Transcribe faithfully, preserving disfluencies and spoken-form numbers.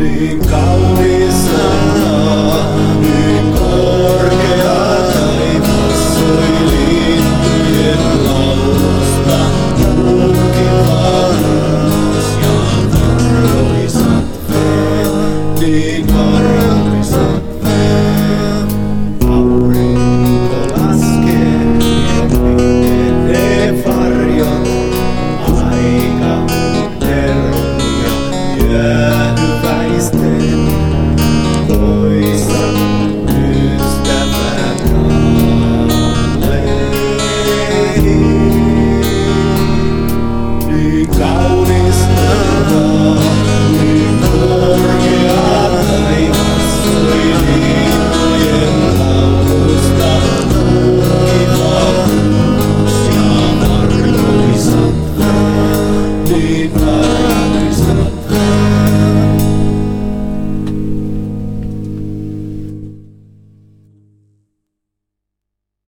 Niin kaunis sana, niin korkea taivas soi lintujen laulusta. Kulkiva ruus ja varoisat veet, niin varoisat veet. Aurinko laskee ja menee varjot, aika terun ja jäähyväisten. Toisat ystävät alleihin. Niin kaunis taiva, niin korkea taivas soi